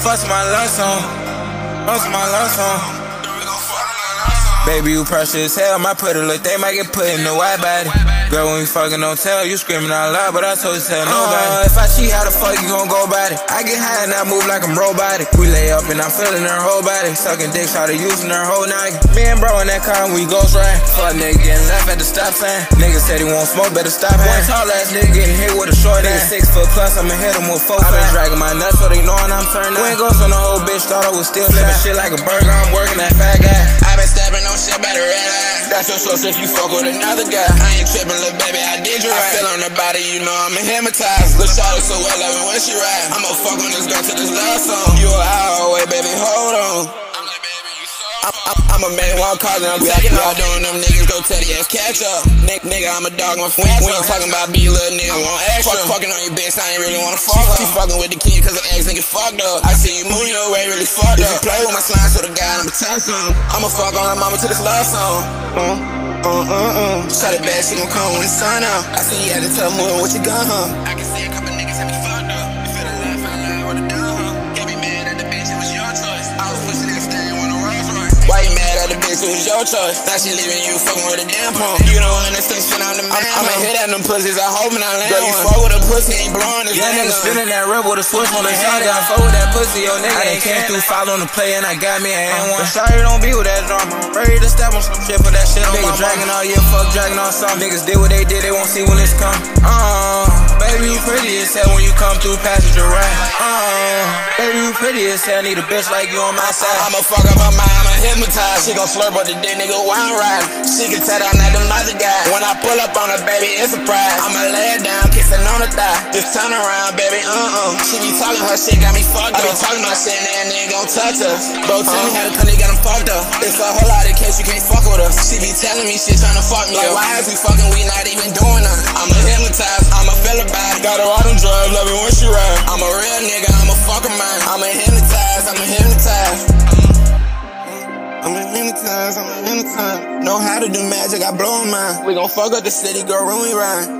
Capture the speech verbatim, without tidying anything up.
fuss my love song. Fuss my love song. Baby, you precious as hell. My pretty little thing might get put in the white body. Girl, when you fucking don't tell, you screaming out loud, but I told you to tell nobody. Uh, if I cheat, how the fuck you gon' go about it? I get high and I move like I'm robotic. We lay up and I'm feeling her whole body. Sucking dick, started using her whole night. Me and bro in that car and we ghost ride. Fuck nigga getting left at the stop sign. Nigga said he won't smoke, better stop him. One tall ass nigga getting hit with a short ass. Six foot plus, I'ma hit him with four. I been dragging my nuts so they knowin' I'm turning. We ain't ghost on the whole bitch, thought I was still flipping shit like a burger. I'm working that fat guy. I been stabbing on shit by the red eye. That's your source if you fuck with another guy. I ain't tripping, little baby, I did you right. I feel on her body, you know I'm hypnotized. Look, shawty so well, love it when she ride. I'ma fuck on this girl to this love song. You an hour away, baby, hold on. I'm, I'm, I'm a man, one cause and I'm taking all doing them niggas, go tell the ass catch up. Nick, nigga, I'm a dog, my friend. We ain't talking about B, little nigga, want extra. Fuck, fucking on your bitch, I ain't really wanna fuck her. She fucking with the kid cause her ex nigga fucked up. I see you move your way, really fucked up. If you play with my slime, so the guy, I'ma tell some. I'ma fuck on her mama to this love song. Uh, uh, uh, uh. Shot it back, she gon' come when the sun out. I see you had to tell more what you gun, huh? I can see a couple niggas have me fucked up. You feel the laugh, I learned what to do, huh? Can't be mad at the bitch, it was your choice. I was pushing that stand on the Rolls Royce. Why you mad at the bitch, it was your choice? Now she leaving you, fucking with a damn pump. You don't understand, spin on the man. I'm, I'ma hit at them pussies, I hope and I land. Girl, you fuck with a pussy, ain't blowing this. Yeah, nigga spinning that rip with a switch on the head. I fuck with that pussy, yo nigga. I ain't came through, following the play, and I got me an N one. Sorry, don't be with that drama. Ready to step on some shit, put that shit on my dragging all year, fuck dragging on some. Niggas did what they did, they won't see when it's come. Uh, baby, you pretty as hell when you come through passenger ride. Uh, baby, you pretty as hell, need a bitch like you on my side. I'ma fuck up her mind, I'ma hypnotize. She gon' slurp up the dick, nigga, wine ride. She can tell I'm not them other guys. When I pull up on her, baby, it's a surprise. I'ma lay her down, kissing on her thigh. Just turn around, baby, uh-uh. She be talking her shit, got me fucked up. I be talking my shit, and that nigga gon' touch us. Bro, tell me how to come, they got him fucked up. It's a whole lot of case you can't fuck with us. She be telling me shit, tryna fuck me up. Like, why is we fucking, we not even doing nothing? I'ma hypnotize, I'ma feel about it. Got her out on drugs, love it when she ride. I'm a real nigga, I'm a fucking man. I'ma hypnotize, I'ma hypnotize. I'ma hypnotize, I'ma hypnotize. Know how to do magic, I blow 'em mind. We gon' fuck up the city, girl, when we ride.